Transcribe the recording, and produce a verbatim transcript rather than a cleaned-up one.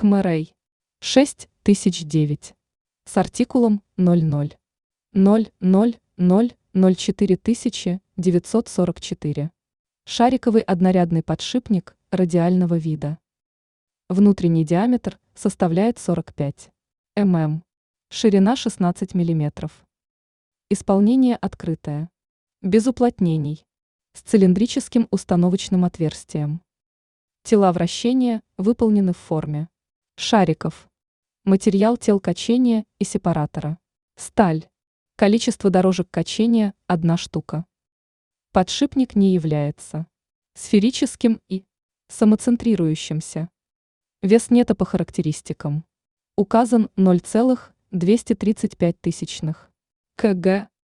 ХМРэй шесть тысяч девять с артикулом ноль ноль ноль ноль ноль ноль четыре тысячи девятьсот сорок четыре. Шариковый однорядный подшипник радиального вида. Внутренний диаметр составляет сорок пять миллиметров, ширина шестнадцать миллиметров. Исполнение открытое, без уплотнений, с цилиндрическим установочным отверстием. Тела вращения выполнены в форме шариков. Материал тел качения и сепаратора. Сталь. Количество дорожек качения – одна штука. Подшипник не является сферическим и самоцентрирующимся. Вес нета по характеристикам. Указан ноль целых двести тридцать пять тысячных кг.